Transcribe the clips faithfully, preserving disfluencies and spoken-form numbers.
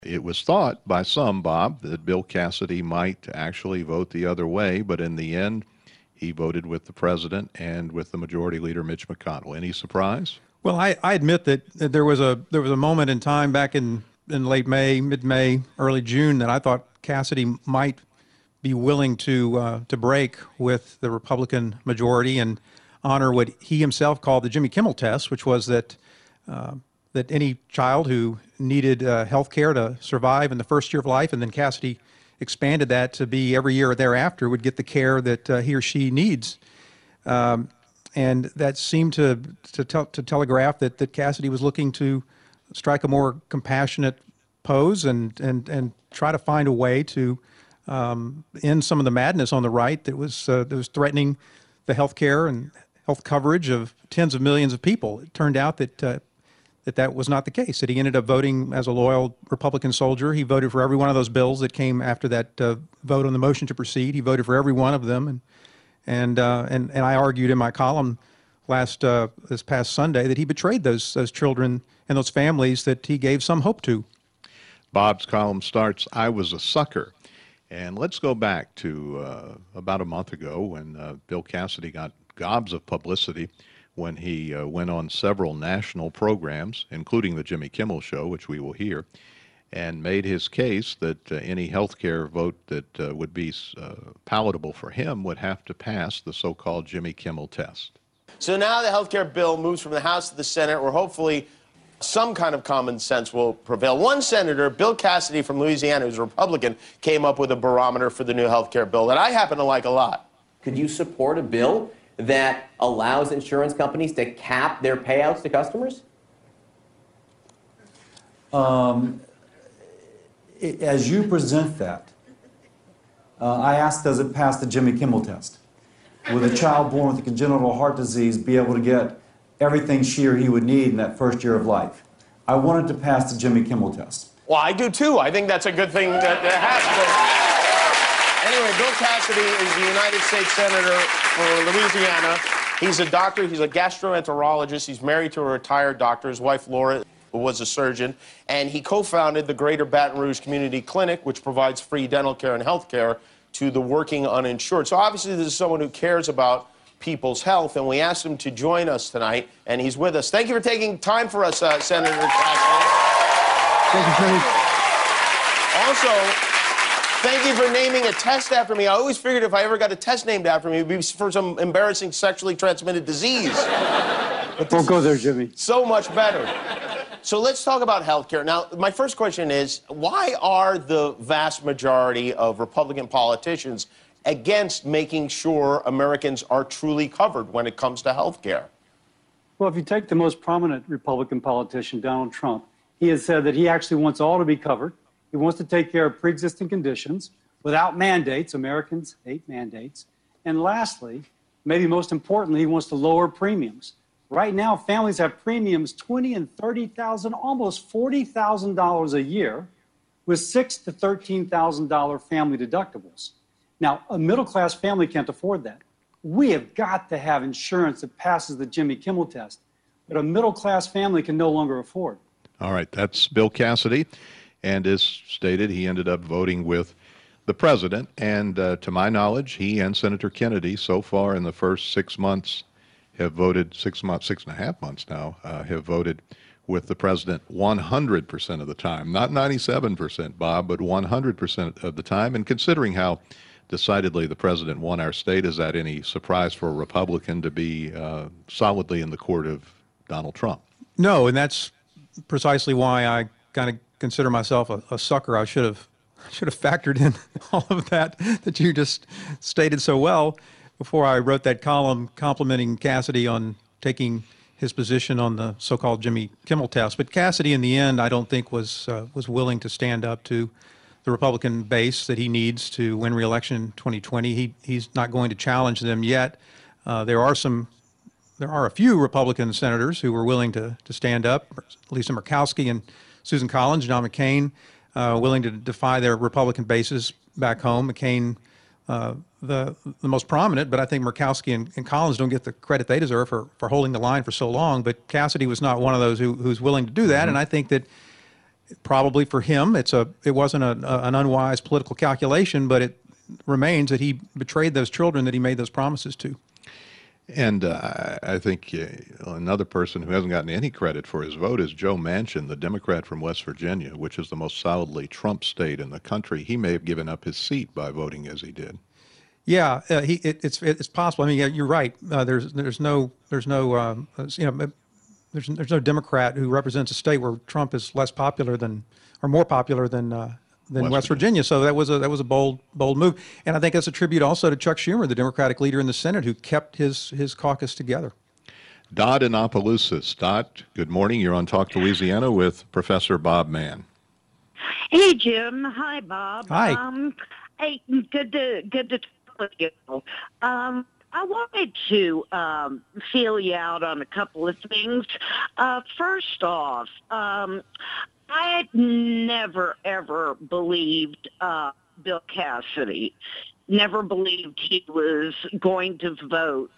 It was thought by some, Bob, that Bill Cassidy might actually vote the other way, but in the end, he voted with the president and with the Majority Leader Mitch McConnell. Any surprise? Well, I, I admit that there was a there was a moment in time back in, in late May, mid-May, early June that I thought Cassidy might be willing to uh, to break with the Republican majority and honor what he himself called the Jimmy Kimmel test, which was that uh, that any child who needed uh, health care to survive in the first year of life, and then Cassidy expanded that to be every year thereafter, would get the care that uh, he or she needs. Um, and that seemed to to, tel- to telegraph that, that Cassidy was looking to strike a more compassionate pose and, and, and try to find a way to um, end some of the madness on the right that was, uh, that was threatening the health care and health coverage of tens of millions of people. It turned out that uh, that that was not the case, that he ended up voting as a loyal Republican soldier. He voted for every one of those bills that came after that uh, vote on the motion to proceed. He voted for every one of them. And and uh, and, and I argued in my column last uh, this past Sunday that he betrayed those those children and those families that he gave some hope to. Bob's column starts, "I was a sucker." And let's go back to uh, about a month ago when uh, Bill Cassidy got gobs of publicity when he uh, went on several national programs, including the Jimmy Kimmel Show, which we will hear, and made his case that uh, any health care vote that uh, would be uh, palatable for him would have to pass the so-called Jimmy Kimmel test. So now the health care bill moves from the House to the Senate, where hopefully some kind of common sense will prevail. One senator, Bill Cassidy from Louisiana, who's a Republican, came up with a barometer for the new health care bill that I happen to like a lot. Could you support a bill that allows insurance companies to cap their payouts to customers? Um, as you present that, uh, I asked, does it pass the Jimmy Kimmel test? Will a child born with a congenital heart disease be able to get everything she or he would need in that first year of life? I wanted to pass the Jimmy Kimmel test. Well, I do too. I think that's a good thing that, that has to. Anyway, Bill Cassidy is the United States Senator for Louisiana. He's a doctor. He's a gastroenterologist. He's married to a retired doctor. His wife, Laura, was a surgeon. And he co-founded the Greater Baton Rouge Community Clinic, which provides free dental care and health care to the working uninsured. So obviously this is someone who cares about people's health, and we asked him to join us tonight, and he's with us. Thank you for taking time for us, uh, Senator Cassidy. Thank you, Tony. Also, thank you for naming a test after me. I always figured if I ever got a test named after me, it would be for some embarrassing sexually transmitted disease. But Don't go there, Jimmy. So much better. So let's talk about health care. Now, my first question is, why are the vast majority of Republican politicians against making sure Americans are truly covered when it comes to health care? Well, if you take the most prominent Republican politician, Donald Trump, he has said that he actually wants all to be covered. He wants to take care of pre-existing conditions without mandates. Americans hate mandates. And lastly, maybe most importantly, he wants to lower premiums. Right now, families have premiums twenty and thirty thousand, almost forty thousand dollars a year, with six to thirteen thousand dollar family deductibles. Now, a middle-class family can't afford that. We have got to have insurance that passes the Jimmy Kimmel test, but a middle-class family can no longer afford. All right, that's Bill Cassidy, and as stated, he ended up voting with the president, and uh, to my knowledge, he and Senator Kennedy, so far in the first six months, have voted, six months, six and a half months now, uh, have voted with the president one hundred percent of the time. Not ninety-seven percent, Bob, but one hundred percent of the time. And considering how decidedly the president won our state, is that any surprise for a Republican to be uh, solidly in the court of Donald Trump? No, and that's precisely why I kind of consider myself a, a sucker. I should have should have factored in all of that that you just stated so well before I wrote that column complimenting Cassidy on taking his position on the so-called Jimmy Kimmel test. But Cassidy, in the end, I don't think was uh, was willing to stand up to the Republican base that he needs to win re-election in twenty twenty. He he's not going to challenge them yet. Uh, there are some, there are a few Republican senators who were willing to to stand up. Lisa Murkowski and Susan Collins, John McCain, uh, willing to defy their Republican bases back home. McCain, uh, the the most prominent, but I think Murkowski and, and Collins don't get the credit they deserve for, for holding the line for so long. But Cassidy was not one of those who, who's willing to do that, mm-hmm. and I think that probably for him, it's a it wasn't a, a, an unwise political calculation, but it remains that he betrayed those children that he made those promises to. And uh, I think uh, another person who hasn't gotten any credit for his vote is Joe Manchin, the Democrat from West Virginia, which is the most solidly Trump state in the country. He may have given up his seat by voting as he did. Yeah, uh, he it, it's it's possible. I mean, yeah, you're right. Uh, there's there's no there's no um, you know there's there's no Democrat who represents a state where Trump is less popular than or more popular than. Uh, than West West Virginia. So that was a that was a bold bold move, and I think that's a tribute also to Chuck Schumer, the Democratic leader in the Senate, who kept his his caucus together. Dot in Opelousas. Dot, good morning. You're on Talk Louisiana with Professor Bob Mann. Hey Jim, hi Bob. Hi. Um, hey, good to good to talk with you. Um, I wanted to um, feel you out on a couple of things. Uh, first off. Um, I had never, ever believed uh, Bill Cassidy, never believed he was going to vote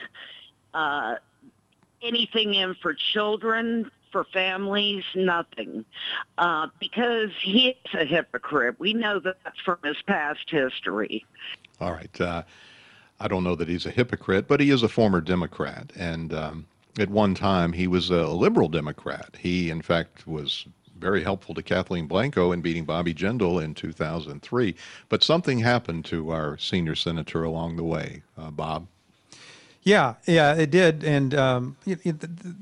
uh, anything in for children, for families, nothing, uh, because he is a hypocrite. We know that from his past history. All right. Uh, I don't know that he's a hypocrite, but he is a former Democrat. And um, at one time, he was a liberal Democrat. He, in fact, was very helpful to Kathleen Blanco in beating Bobby Jindal in two thousand three. But something happened to our senior senator along the way, uh, Bob. Yeah, yeah, it did. And um, it, it,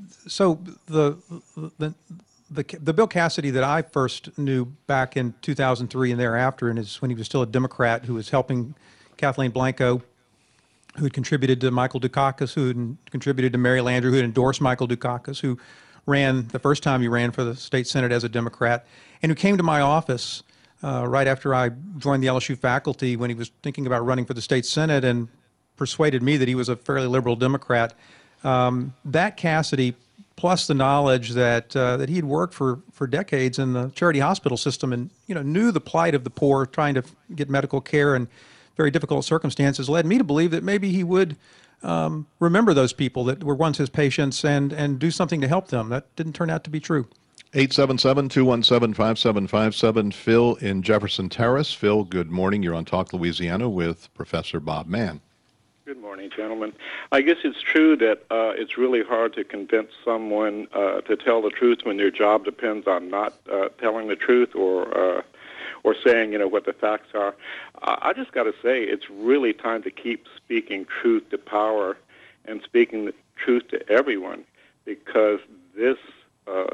so the, the the the Bill Cassidy that I first knew back in two thousand three and thereafter, and is when he was still a Democrat who was helping Kathleen Blanco, who had contributed to Michael Dukakis, who had contributed to Mary Landrieu, who had endorsed Michael Dukakis, who ran the first time he ran for the state Senate as a Democrat, and who came to my office uh, right after I joined the L S U faculty when he was thinking about running for the state Senate and persuaded me that he was a fairly liberal Democrat. Um, that Cassidy, plus the knowledge that uh, that he had worked for, for decades in the charity hospital system and you know knew the plight of the poor trying to get medical care in very difficult circumstances, led me to believe that maybe he would Um, remember those people that were once his patients and, and do something to help them. That didn't turn out to be true. eight seven seven, two one seven, five seven five seven. Phil in Jefferson Terrace. Phil, good morning. You're on Talk Louisiana with Professor Bob Mann. Good morning, gentlemen. I guess it's true that uh, it's really hard to convince someone uh, to tell the truth when their job depends on not uh, telling the truth or uh, or saying, you know, what the facts are. I just got to say, it's really time to keep speaking truth to power and speaking the truth to everyone, because this uh,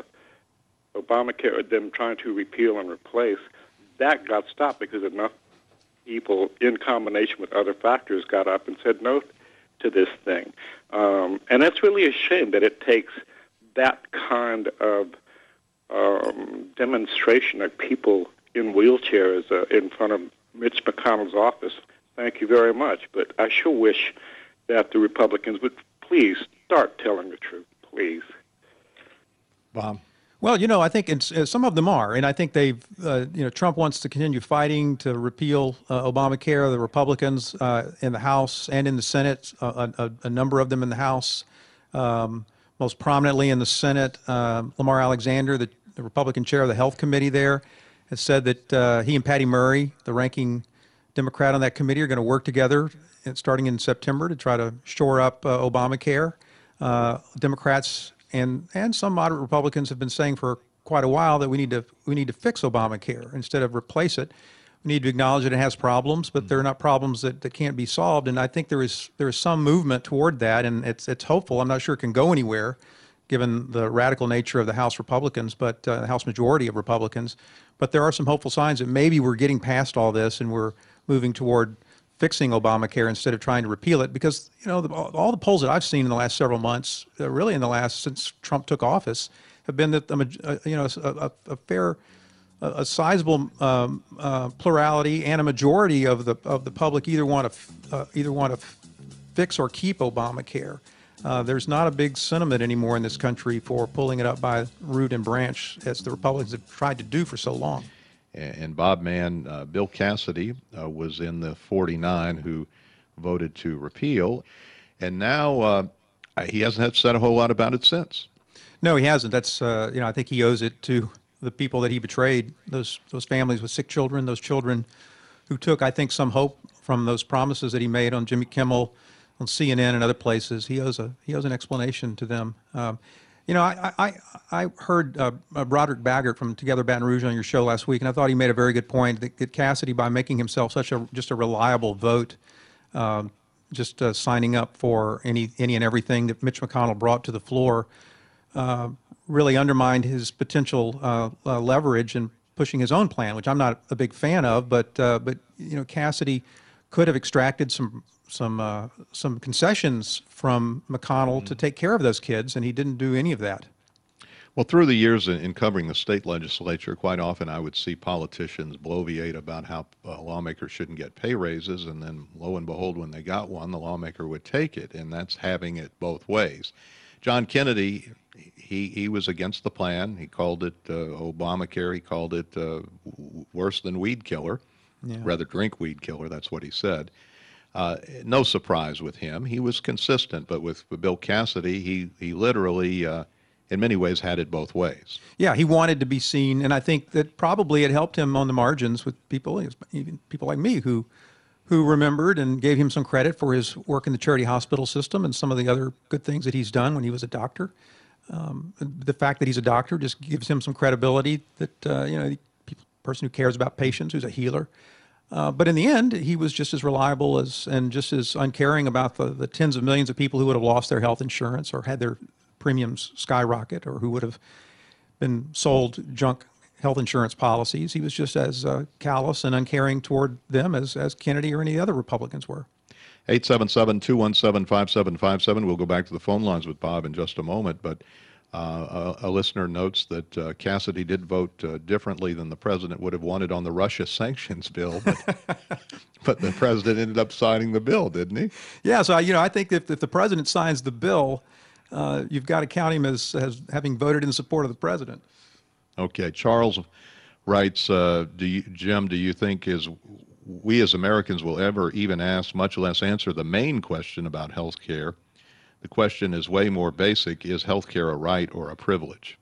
Obamacare, them trying to repeal and replace, that got stopped because enough people, in combination with other factors, got up and said no to this thing. Um, and that's really a shame that it takes that kind of um, demonstration of people in wheelchairs uh, in front of Mitch McConnell's office. Thank you very much. But I sure wish that the Republicans would please start telling the truth, please. Bob? Well, you know, I think it's, uh, some of them are, and I think they've, uh, you know, Trump wants to continue fighting to repeal uh, Obamacare. The Republicans uh, in the House and in the Senate, uh, a, a number of them in the House, um, most prominently in the Senate, uh, Lamar Alexander, the, the Republican chair of the Health Committee there, has said that uh, he and Patty Murray, the ranking Democrat on that committee, are going to work together starting in September to try to shore up uh, Obamacare. Uh, Democrats and and some moderate Republicans have been saying for quite a while that we need to we need to fix Obamacare instead of replace it. We need to acknowledge that it has problems, but they're not problems that, that can't be solved. And I think there is there is some movement toward that, and it's it's hopeful. I'm not sure it can go anywhere, given the radical nature of the House Republicans, but uh, the House majority of Republicans. But there are some hopeful signs that maybe we're getting past all this and we're moving toward fixing Obamacare instead of trying to repeal it. Because, you know, the, all the polls that I've seen in the last several months, uh, really in the last, since Trump took office, have been that, the, uh, you know, a, a, a fair, a, a sizable um, uh, plurality and a majority of the of the public either want to uh, either want to fix or keep Obamacare. Uh, there's not a big sentiment anymore in this country for pulling it up by root and branch, as the Republicans have tried to do for so long. And Bob Mann, uh, Bill Cassidy uh, was in the forty-nine who voted to repeal, and now uh, he hasn't had said a whole lot about it since. No, he hasn't. That's uh, you know, I think he owes it to the people that he betrayed, those those families with sick children, those children who took, I think, some hope from those promises that he made on Jimmy Kimmel, on C N N and other places. He owes a he owes an explanation to them. Um, you know, I I, I heard uh, Broderick Baggert from Together Baton Rouge on your show last week, and I thought he made a very good point that, that Cassidy, by making himself such a just a reliable vote, um, just uh, signing up for any any and everything that Mitch McConnell brought to the floor, uh, really undermined his potential uh, uh, leverage in pushing his own plan, which I'm not a big fan of. But uh, but you know, Cassidy could have extracted some some uh, some concessions from McConnell mm-hmm. to take care of those kids, and he didn't do any of that. Well, through the years in, in covering the state legislature, quite often I would see politicians bloviate about how uh, lawmakers shouldn't get pay raises, and then lo and behold, when they got one, the lawmaker would take it, and that's having it both ways. John Kennedy, he he was against the plan. He called it uh, Obamacare. He called it uh, w- worse than weed killer, yeah. rather drink weed killer. That's what he said. Uh, no surprise with him. He was consistent, but with Bill Cassidy, he he literally, uh, in many ways, had it both ways. Yeah, he wanted to be seen, and I think that probably it helped him on the margins with people, even people like me, who who remembered and gave him some credit for his work in the charity hospital system and some of the other good things that he's done when he was a doctor. Um, the fact that he's a doctor just gives him some credibility that, uh, you know, the person who cares about patients, who's a healer. Uh, but in the end, he was just as reliable as and just as uncaring about the, the tens of millions of people who would have lost their health insurance or had their premiums skyrocket, or who would have been sold junk health insurance policies. He was just as uh, callous and uncaring toward them as, as Kennedy or any other Republicans were. eight seven seven, two one seven, five seven five seven. We'll go back to the phone lines with Bob in just a moment, but uh, a, a listener notes that uh, Cassidy did vote uh, differently than the president would have wanted on the Russia sanctions bill, but, but the president ended up signing the bill, didn't he? Yeah, so, you know, I think if, if the president signs the bill, uh, you've got to count him as, as having voted in support of the president. Okay, Charles writes, uh, do you, Jim, do you think is we as Americans will ever even ask, much less answer, the main question about health care? The question is way more basic. Is health care a right or a privilege?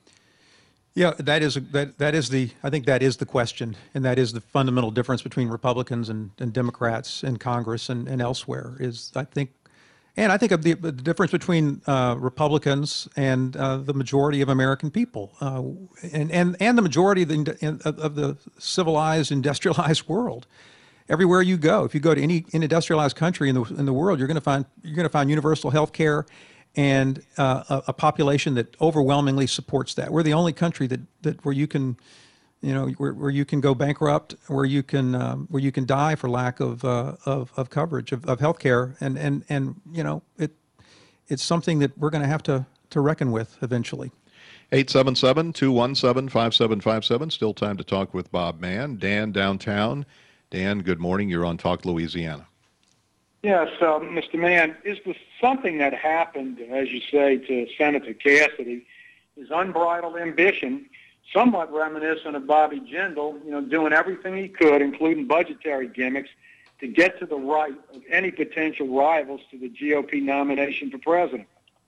Yeah, that is that that is the I think that is the question, and that is the fundamental difference between Republicans and, and Democrats in Congress and, and elsewhere. Is I think, and I think of the, the difference between uh, Republicans and uh, the majority of American people, uh, and and and the majority of the of the civilized, industrialized world. Everywhere you go, if you go to any, any industrialized country in the in the world, you're going to find you're going to find universal health care and uh, a, a population that overwhelmingly supports that. We're the only country that, that where you can, you know, where, where you can go bankrupt, where you can um, where you can die for lack of uh, of, of coverage of, of health care, and and and you know it it's something that we're going to have to to reckon with eventually. eight seven seven, two one seven, five seven five seven. Still time to talk with Bob Mann. Dan downtown. Dan, good morning. You're on Talk Louisiana. Yes, uh, Mister Mann, is the something that happened, as you say, to Senator Cassidy, is unbridled ambition, somewhat reminiscent of Bobby Jindal, you know, doing everything he could, including budgetary gimmicks, to get to the right of any potential rivals to the G O P nomination for president.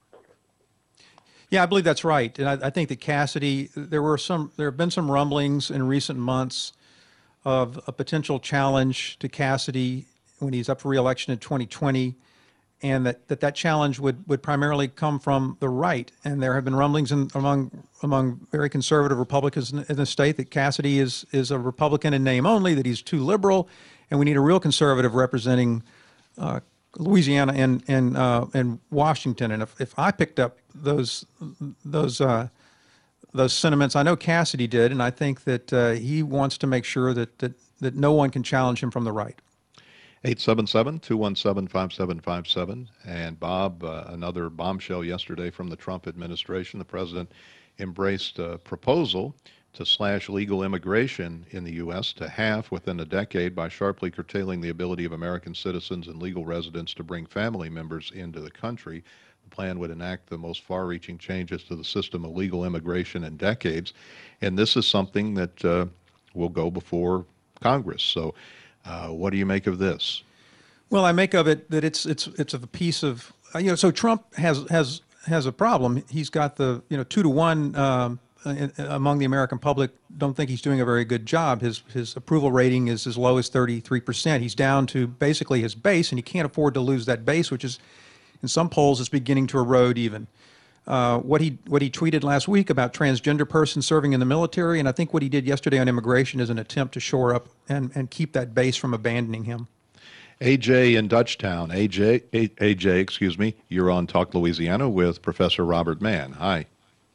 Yeah, I believe that's right, and I, I think that Cassidy, there were some, there have been some rumblings in recent months of a potential challenge to Cassidy when he's up for re-election in twenty twenty, and that that, that challenge would, would primarily come from the right. And there have been rumblings in, among among very conservative Republicans in, in the state that Cassidy is is a Republican in name only, that he's too liberal, and we need a real conservative representing uh, Louisiana and and uh, and Washington. And if, if I picked up those those uh, those sentiments, I know Cassidy did, and I think that uh, he wants to make sure that, that, that no one can challenge him from the right. eight seven seven, two one seven, five seven five seven. And Bob, uh, another bombshell yesterday from the Trump administration. The president embraced a proposal to slash legal immigration in the U S to half within a decade by sharply curtailing the ability of American citizens and legal residents to bring family members into the country. The plan would enact the most far-reaching changes to the system of legal immigration in decades, and this is something that uh, will go before Congress. So, uh, what do you make of this? Well, I make of it that it's it's it's a piece of you know. So Trump has has has a problem. He's got the you know two to one um, uh, among the American public don't think he's doing a very good job. His his approval rating is as low as thirty-three percent. He's down to basically his base, and he can't afford to lose that base, which is, in some polls, is beginning to erode even. Uh, what he what he tweeted last week about transgender persons serving in the military, and I think what he did yesterday on immigration is an attempt to shore up and, and keep that base from abandoning him. A J in Dutchtown. A J, A, AJ, excuse me, you're on Talk Louisiana with Professor Robert Mann. Hi.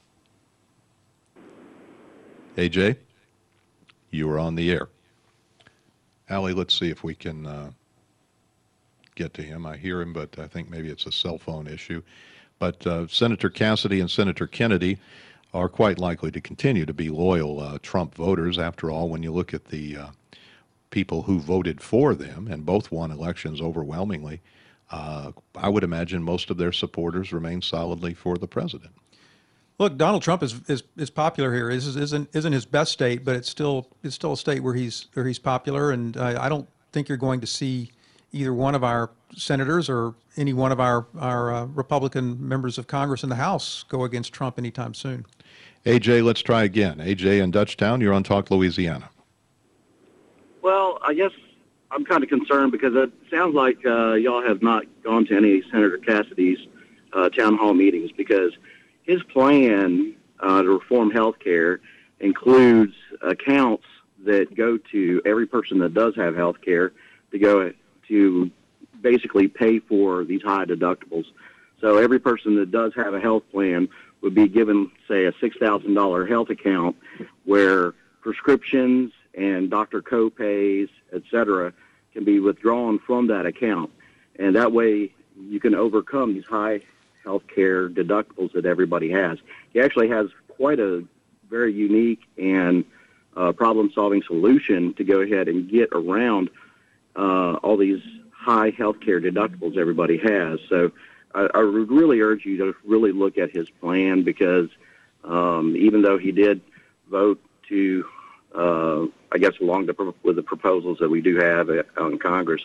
A J, you are on the air. Allie, let's see if we can uh, get to him. I hear him, but I think maybe it's a cell phone issue. But uh, Senator Cassidy and Senator Kennedy are quite likely to continue to be loyal uh, Trump voters. After all, when you look at the uh, people who voted for them, and both won elections overwhelmingly, uh, I would imagine most of their supporters remain solidly for the president. Look, Donald Trump is is, is popular here. This isn't isn't his best state, but it's still it's still a state where he's where he's popular, and uh, I don't think you're going to see either one of our senators or any one of our our uh, Republican members of Congress in the House go against Trump anytime soon. A J, let's try again. A J in Dutchtown, you're on Talk Louisiana. Well, I guess I'm kind of concerned because it sounds like uh, y'all have not gone to any Senator Cassidy's uh, town hall meetings, because his plan uh, to reform health care includes accounts that go to every person that does have health care to go to basically pay for these high deductibles. So every person that does have a health plan would be given, say, a six thousand dollars health account where prescriptions and doctor co-pays, et cetera, can be withdrawn from that account. And that way you can overcome these high health care deductibles that everybody has. He actually has quite a very unique and uh, problem-solving solution to go ahead and get around uh, all these high health care deductibles everybody has. So I, I would really urge you to really look at his plan, because um, even though he did vote to Uh, I guess along the, with the proposals that we do have in Congress,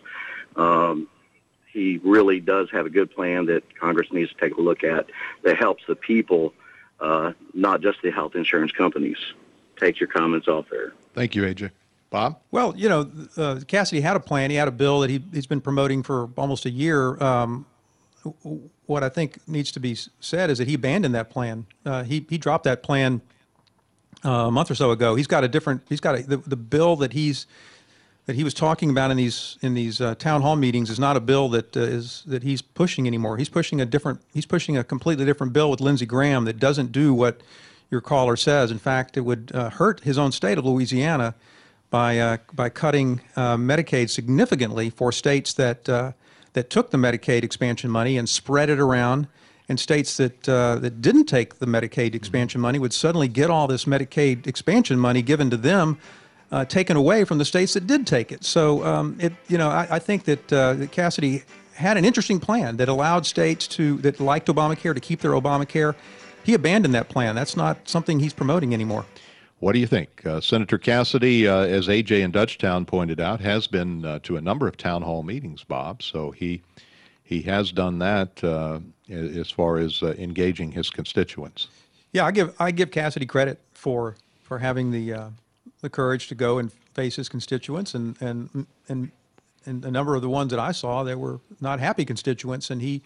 um, he really does have a good plan that Congress needs to take a look at that helps the people, uh, not just the health insurance companies. Take your comments off there. Thank you, A J. Bob? Well, you know, uh, Cassidy had a plan. He had a bill that he, he's been promoting for almost a year. Um, what I think needs to be said is that he abandoned that plan. Uh, he, he dropped that plan Uh, a month or so ago. He's got a different. He's got a, the the bill that he's that he was talking about in these in these uh, town hall meetings is not a bill that uh, is that he's pushing anymore. He's pushing a different. He's pushing a completely different bill with Lindsey Graham that doesn't do what your caller says. In fact, it would uh, hurt his own state of Louisiana by uh, by cutting uh, Medicaid significantly for states that uh, that took the Medicaid expansion money and spread it around. And states that uh, that didn't take the Medicaid expansion money would suddenly get all this Medicaid expansion money given to them, uh, taken away from the states that did take it. So um, it, you know, I, I think that, uh, that Cassidy had an interesting plan that allowed states to that liked Obamacare to keep their Obamacare. He abandoned that plan. That's not something he's promoting anymore. What do you think? Uh, Senator Cassidy, uh, as A J in Dutchtown pointed out, has been uh, to a number of town hall meetings, Bob. So he he has done that uh, as far as uh, engaging his constituents. Yeah, I give I give Cassidy credit for for having the uh, the courage to go and face his constituents, and and and and a number of the ones that I saw, they were not happy constituents, and he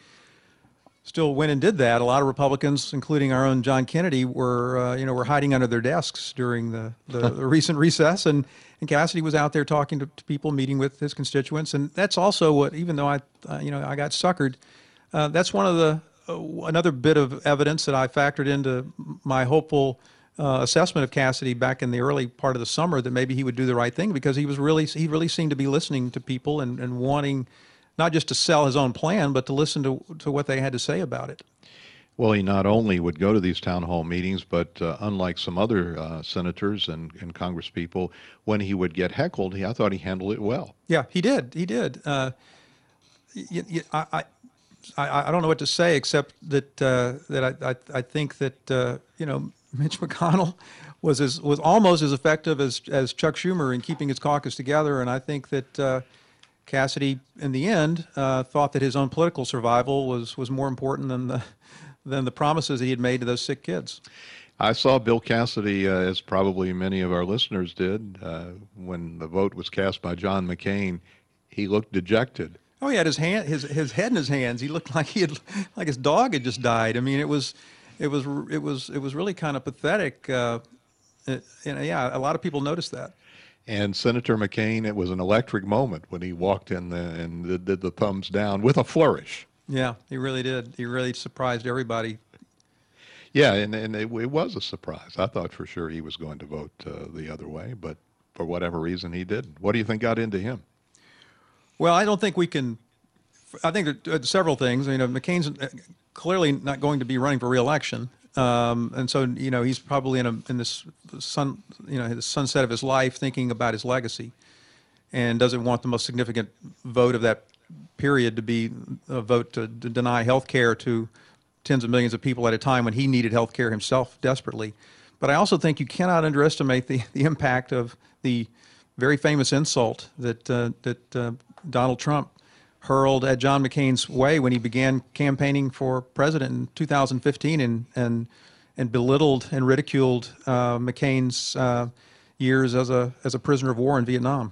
still went and did that. A lot of Republicans, including our own John Kennedy, were uh, you know were hiding under their desks during the, the, the recent recess, and, and Cassidy was out there talking to, to people, meeting with his constituents, and that's also what, even though I uh, you know I got suckered, uh, that's one of the uh, another bit of evidence that I factored into my hopeful uh, assessment of Cassidy back in the early part of the summer, that maybe he would do the right thing, because he was really he really seemed to be listening to people and, and wanting not just to sell his own plan, but to listen to to what they had to say about it. Well, he not only would go to these town hall meetings, but uh, unlike some other uh, senators and, and Congress people, when he would get heckled, he, I thought he handled it well. Yeah, he did. He did. Uh, y- y- I, I, I, I don't know what to say, except that uh, that I, I, I think that uh, you know Mitch McConnell was as was almost as effective as as Chuck Schumer in keeping his caucus together, and I think that uh, Cassidy, in the end, uh, thought that his own political survival was was more important than the than the promises he had made to those sick kids. I saw Bill Cassidy, uh, as probably many of our listeners did, uh, when the vote was cast by John McCain. He looked dejected. Oh, he had his hand, his his head in his hands. He looked like he had, like his dog had just died. I mean, it was, it was, it was, it was really kind of pathetic. Uh, it, and yeah, a lot of people noticed that. And Senator McCain, it was an electric moment when he walked in the, and did, did the thumbs down with a flourish. Yeah, he really did. He really surprised everybody. Yeah, and, and it, it was a surprise. I thought for sure he was going to vote uh, the other way, but for whatever reason he didn't. What do you think got into him? Well, I don't think we can. I think there are several things. You know, McCain's clearly not going to be running for re-election, um, and so you know he's probably in a in this sun you know the sunset of his life, thinking about his legacy, and doesn't want the most significant vote of that period to be a vote to, to deny health care to tens of millions of people at a time when he needed health care himself desperately. But I also think you cannot underestimate the the impact of the very famous insult that uh, that uh, Donald Trump hurled at John McCain's way when he began campaigning for president in two thousand fifteen, and and and belittled and ridiculed uh, McCain's uh, years as a as a prisoner of war in Vietnam.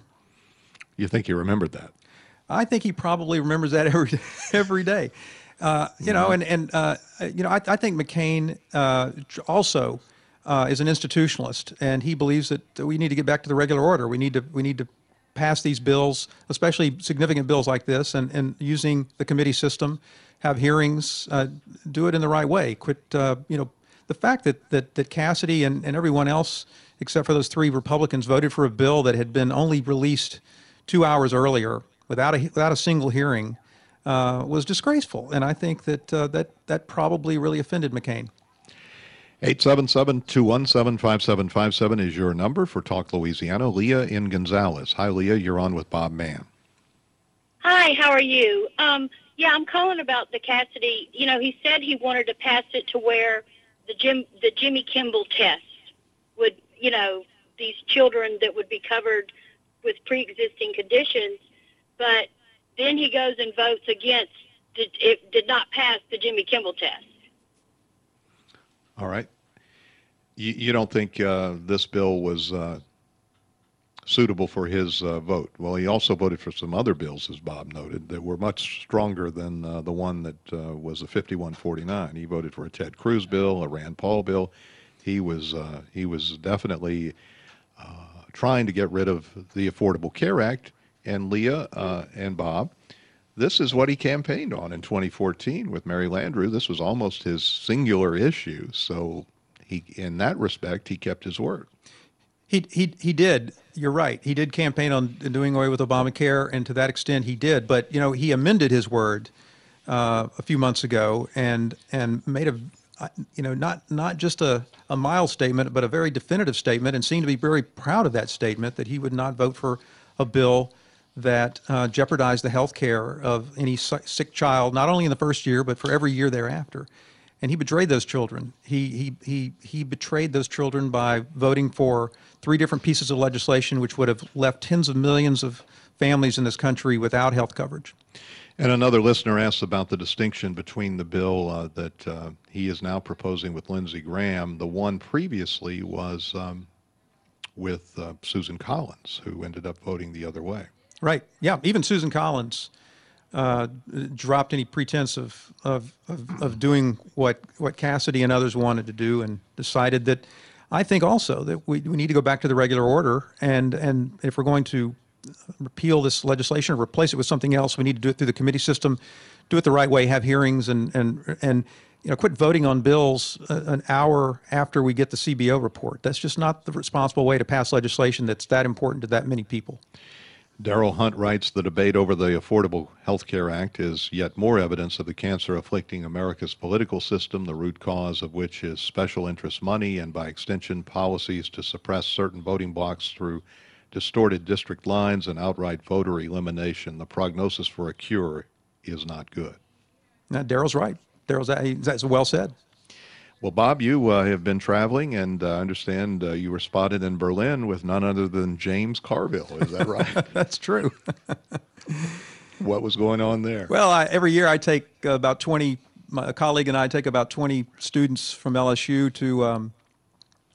You think he remembered that? I think he probably remembers that every every day. Uh, you know, and and uh, you know, I, I think McCain uh, also uh, is an institutionalist, and he believes that we need to get back to the regular order. We need to we need to pass these bills, especially significant bills like this, and, and using the committee system, have hearings, uh, do it in the right way. Quit, uh, you know, the fact that, that, that Cassidy and, and everyone else, except for those three Republicans, voted for a bill that had been only released two hours earlier without a, without a single hearing uh, was disgraceful. And I think that, uh, that that probably really offended McCain. eight seven seven, two one seven, five seven five seven is your number for Talk Louisiana. Leah in Gonzales. Hi, Leah. You're on with Bob Mann. Hi, how are you? Um, yeah, I'm calling about the Cassidy. You know, he said he wanted to pass it to where the Jim, the Jimmy Kimmel test would, you know, these children that would be covered with pre-existing conditions, but then he goes and votes against, it did not pass the Jimmy Kimmel test. All right. You, you don't think uh, this bill was uh, suitable for his uh, vote? Well, he also voted for some other bills, as Bob noted, that were much stronger than uh, the one that uh, was a fifty-one forty-nine. He voted for a Ted Cruz bill, a Rand Paul bill. He was uh, he was definitely uh, trying to get rid of the Affordable Care Act. And Leah uh, and Bob, this is what he campaigned on in twenty fourteen with Mary Landrieu. This was almost his singular issue. So he, in that respect, he kept his word. He he he did. You're right. He did campaign on doing away with Obamacare, and to that extent, he did. But you know, he amended his word uh, a few months ago, and and made a you know not not just a, a mild statement, but a very definitive statement, and seemed to be very proud of that statement that he would not vote for a bill that uh, jeopardized the health care of any sick child, not only in the first year, but for every year thereafter. And he betrayed those children. He, he, he, he betrayed those children by voting for three different pieces of legislation which would have left tens of millions of families in this country without health coverage. And another listener asks about the distinction between the bill uh, that uh, he is now proposing with Lindsey Graham. The one previously was um, with uh, Susan Collins, who ended up voting the other way. Right. Yeah. Even Susan Collins uh, dropped any pretense of, of, of, of doing what, what Cassidy and others wanted to do, and decided that I think also that we, we need to go back to the regular order. And, and if we're going to repeal this legislation or replace it with something else, we need to do it through the committee system, do it the right way, have hearings, and, and, and you know, quit voting on bills an hour after we get the C B O report. That's just not the responsible way to pass legislation that's that important to that many people. Daryl Hunt writes, the debate over the Affordable Health Care Act is yet more evidence of the cancer afflicting America's political system, the root cause of which is special interest money and, by extension, policies to suppress certain voting blocks through distorted district lines and outright voter elimination. The prognosis for a cure is not good. Now, Daryl's right. Daryl's that's well said. Well, Bob, you uh, have been traveling, and I uh, understand uh, you were spotted in Berlin with none other than James Carville. Is that right? That's true. What was going on there? Well, I, every year I take about twenty, my colleague and I take about twenty students from L S U to um,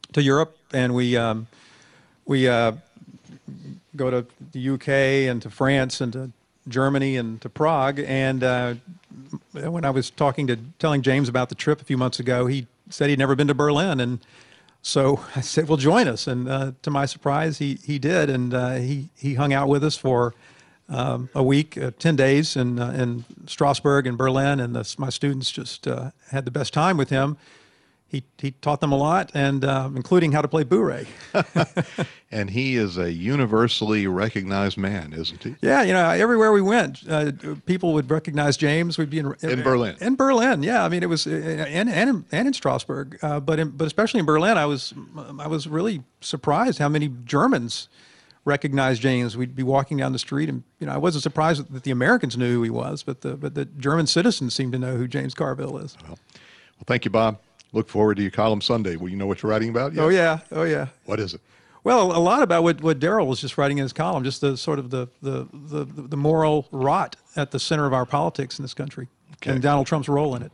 to Europe, and we um, we uh, go to the U K and to France and to Germany and to Prague. And uh, when I was talking to telling James about the trip a few months ago, he said he'd never been to Berlin, and so I said, "Well, join us." And uh, to my surprise, he he did, and uh, he he hung out with us for um, a week, uh, ten days in uh, in Strasbourg and Berlin, and the, my students just uh, had the best time with him. He he taught them a lot, and um, including how to play bourrée. And he is a universally recognized man, isn't he? Yeah, you know, everywhere we went, uh, people would recognize James. We'd be in In Berlin. In Berlin, yeah. I mean, it was, and and and in Strasbourg, uh, but in, but especially in Berlin, I was I was really surprised how many Germans recognized James. We'd be walking down the street, and you know, I wasn't surprised that the Americans knew who he was, but the but the German citizens seemed to know who James Carville is. Well, well thank you, Bob. Look forward to your column Sunday. Will you know what you're writing about yet? Oh yeah, oh yeah. What is it? Well, a lot about what, what Daryl was just writing in his column, just the sort of the, the, the, the moral rot at the center of our politics in this country, Okay. and Donald Trump's role in it.